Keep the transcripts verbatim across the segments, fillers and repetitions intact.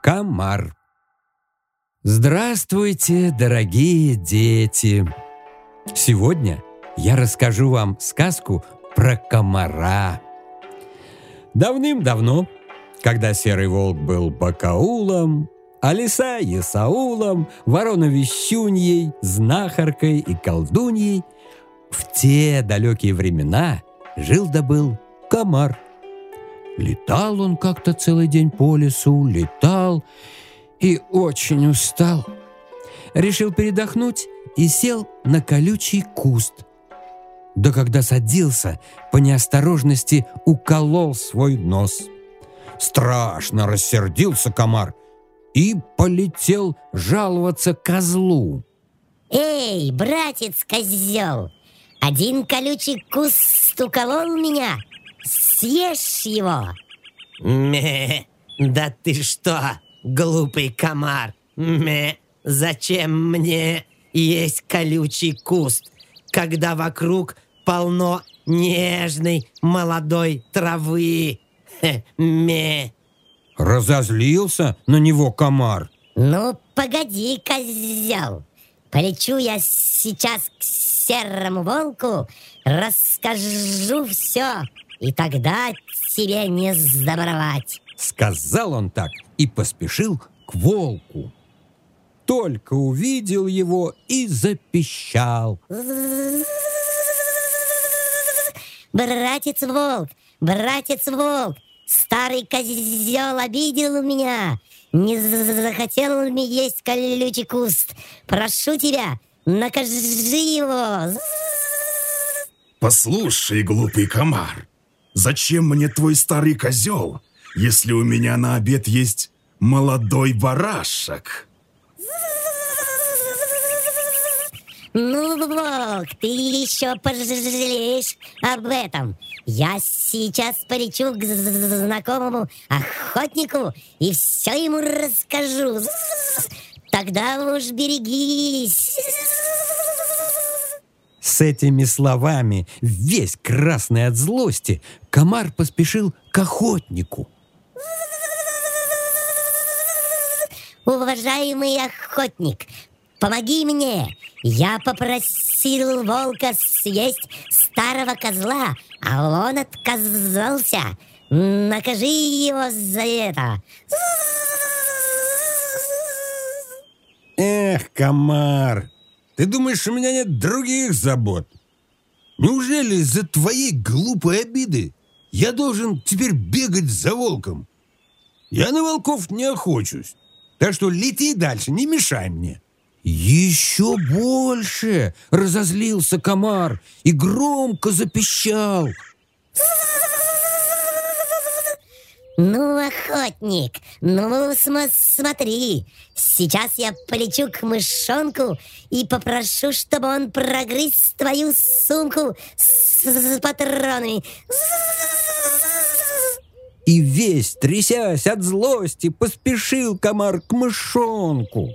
Комар. Здравствуйте, дорогие дети! Сегодня я расскажу вам сказку про комара. Давным-давно, когда серый волк был бакаулом, а лиса Есаулом, ворона Вещуньей, знахаркой и колдуньей, в те далекие времена жил да был комар. Летал он как-то целый день по лесу, летал и очень устал. Решил передохнуть и сел на колючий куст. Да когда садился, по неосторожности уколол свой нос. Страшно рассердился комар и полетел жаловаться козлу. Эй, братец-козел, один колючий куст уколол меня. Съешь его. Ме, да ты что, глупый комар? Ме, зачем мне есть колючий куст, когда вокруг полно нежной молодой травы? Хе, ме. Разозлился на него комар. Ну, погоди, козел. Полечу я сейчас к серому волку, расскажу все, и тогда тебе не сдобровать. Сказал он так и поспешил к волку. Только увидел его и запищал. Братец-волк, братец-волк, старый козел обидел меня. Не захотел мне есть колючий куст. Прошу тебя, накажи его. Послушай, глупый комар, зачем мне твой старый козел, если у меня на обед есть молодой барашек? Ну, волк, ты еще пожалеешь об этом. Я сейчас полечу к знакомому охотнику и все ему расскажу. Тогда уж берегись. С этими словами, весь красный от злости, комар поспешил к охотнику. Уважаемый охотник, помоги мне. Я попросил волка съесть старого козла, а он отказался. Накажи его за это. Эх, комар, ты думаешь, у меня нет других забот? Неужели из-за твоей глупой обиды я должен теперь бегать за волком? Я на волков не охочусь, так что лети дальше, не мешай мне. Еще больше разозлился комар и громко запищал. Ну, охотник, ну см- смотри, сейчас я полечу к мышонку и попрошу, чтобы он прогрыз твою сумку с, с патронами. И весь, трясясь от злости, поспешил комар к мышонку.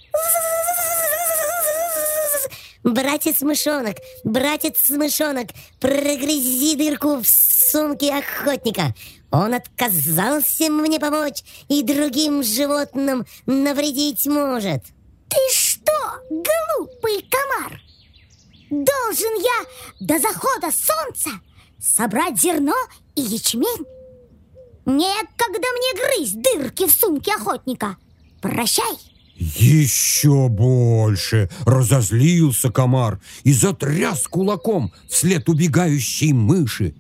Братец-мышонок, братец-мышонок, прогрызи дырку в сумке охотника. Он отказался мне помочь и другим животным навредить может. Ты что, глупый комар? Должен я до захода солнца собрать зерно и ячмень? Некогда мне грызть дырки в сумке охотника. Прощай. Еще больше разозлился комар и затряс кулаком вслед убегающей мыши.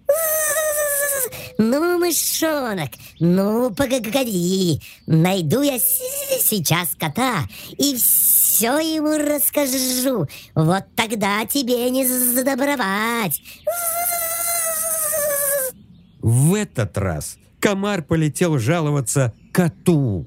Ну, мышонок, ну, погоди, найду я с- сейчас кота и все ему расскажу. Вот тогда тебе не задобровать. В этот раз комар полетел жаловаться коту.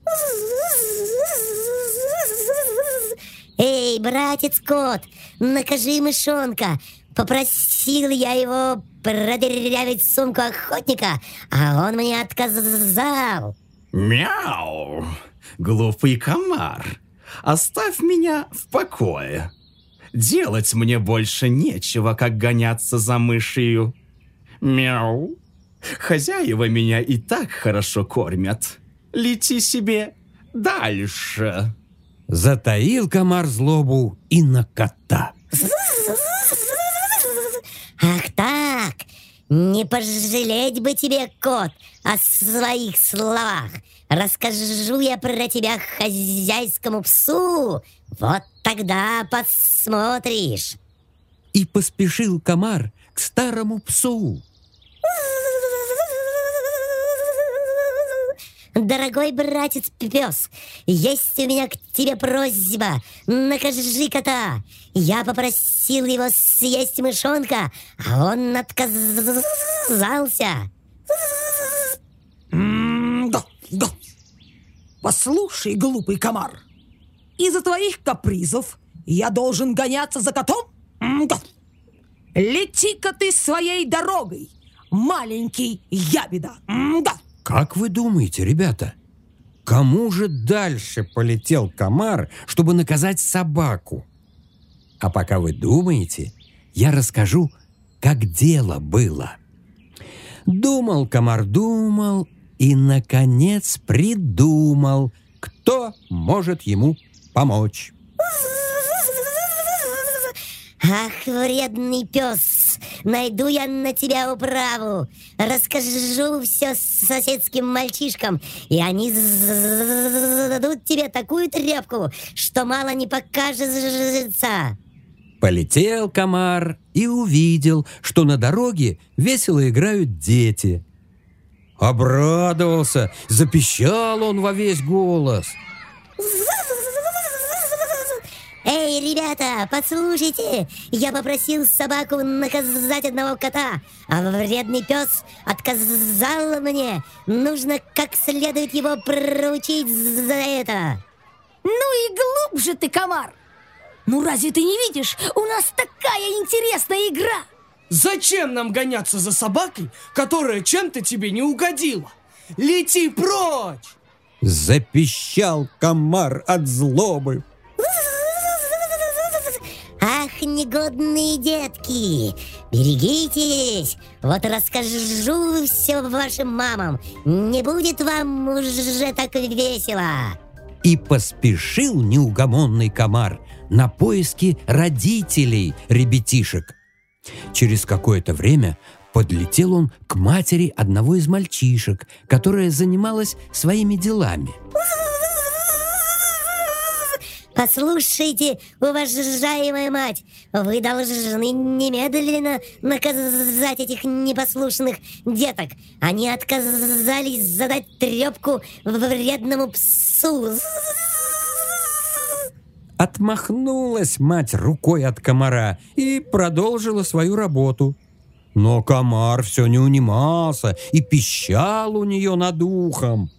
Эй, братец-кот, накажи мышонка. Попросил я его продырявить сумку охотника, а он мне отказал. Мяу! Глупый комар, оставь меня в покое. Делать мне больше нечего, как гоняться за мышью. Мяу! Хозяева меня и так хорошо кормят. лети себе дальше. Затаил комар злобу и на кота. Ах так, не пожалеть бы тебе, кот, о своих словах. Расскажу я про тебя хозяйскому псу, вот тогда посмотришь. И поспешил комар к старому псу. Дорогой братец-пес, есть у меня к тебе просьба. Накажи кота. Я попросил его съесть мышонка, а он отказался. М-да, да. Послушай, глупый комар, из-за твоих капризов я должен гоняться за котом? М-да. Лети-ка ты своей дорогой, маленький ябеда. М-да. Как вы думаете, ребята, кому же дальше полетел комар, чтобы наказать собаку? А пока вы думаете, я расскажу, как дело было. Думал комар, думал и, наконец, придумал, кто может ему помочь. Ах, вредный пес, найду я на тебя управу. Расскажу все соседским мальчишкам, и они зададут тебе такую трепку, что мало не покажется. Полетел комар и увидел, что на дороге весело играют дети. Обрадовался, запищал он во весь голос. Эй, ребята, послушайте, я попросил собаку наказать одного кота, а вредный пес отказал мне. Нужно как следует его проучить за это. Ну и глуп же ты, комар. Ну разве ты не видишь, у нас такая интересная игра. Зачем нам гоняться за собакой, которая чем-то тебе не угодила? Лети прочь! Запищал комар от злобы. Ах, негодные детки, берегитесь, вот расскажу все вашим мамам, не будет вам уже так весело. И поспешил неугомонный комар на поиски родителей ребятишек. Через какое-то время подлетел он к матери одного из мальчишек, которая занималась своими делами. Послушайте, уважаемая мать, вы должны немедленно наказать этих непослушных деток. Они отказались задать трепку вредному псу. Отмахнулась мать рукой от комара и продолжила свою работу. Но комар все не унимался и пищал у нее над ухом.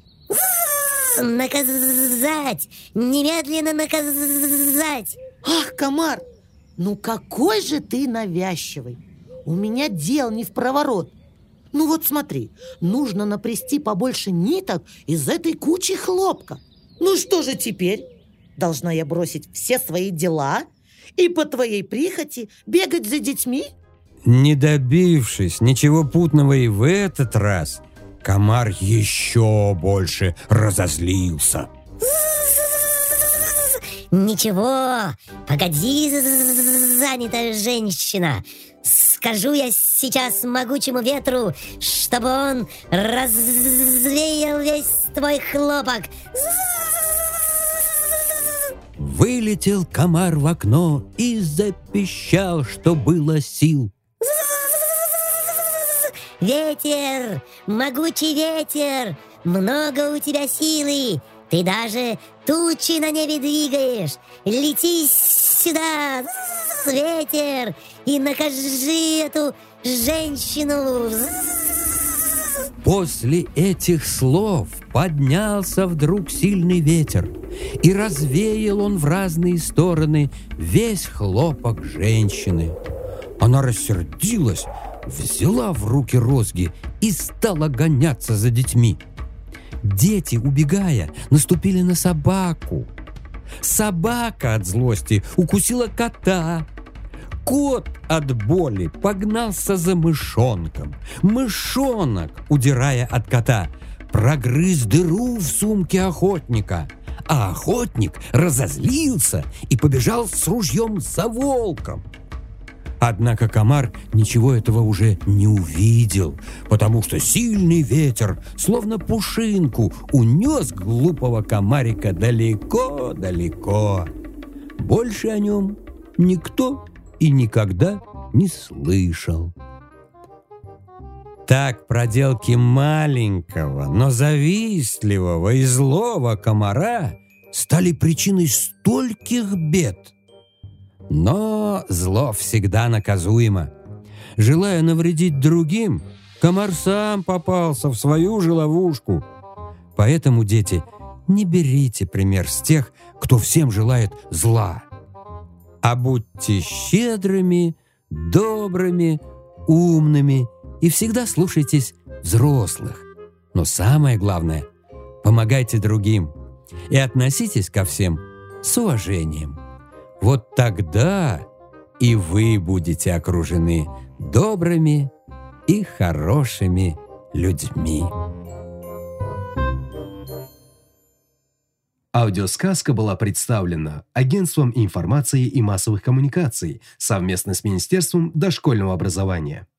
Наказать! Немедленно наказать! Ах, комар, ну какой же ты навязчивый. У меня дел не в проворот. Ну вот смотри, нужно наплести побольше ниток из этой кучи хлопка. Ну что же теперь? Должна я бросить все свои дела и по твоей прихоти бегать за детьми? Не добившись ничего путного и в этот раз, комар еще больше разозлился. Ничего, погоди, занятая женщина. Скажу я сейчас могучему ветру, чтобы он развеял весь твой хлопок. Вылетел комар в окно и запищал, что было сил. Ветер, могучий ветер, много у тебя силы. Ты даже тучи на небе двигаешь. Лети сюда, ветер, и накажи эту женщину. После этих слов поднялся вдруг сильный ветер, и развеял он в разные стороны весь хлопок женщины. Она рассердилась, взяла в руки розги и стала гоняться за детьми. Дети, убегая, наступили на собаку. Собака от злости укусила кота. Кот от боли погнался за мышонком. Мышонок, удирая от кота, прогрыз дыру в сумке охотника, а охотник разозлился и побежал с ружьем за волком. Однако комар ничего этого уже не увидел, потому что сильный ветер, словно пушинку, унес глупого комарика далеко-далеко. Больше о нем никто и никогда не слышал. Так проделки маленького, но завистливого и злого комара стали причиной стольких бед. Но зло всегда наказуемо. Желая навредить другим, комар сам попался в свою же ловушку. Поэтому, дети, не берите пример с тех, кто всем желает зла, а будьте щедрыми, добрыми, умными и всегда слушайтесь взрослых. Но самое главное, помогайте другим и относитесь ко всем с уважением. Вот тогда и вы будете окружены добрыми и хорошими людьми. Аудиосказка была представлена Агентством информации и массовых коммуникаций совместно с Министерством дошкольного образования.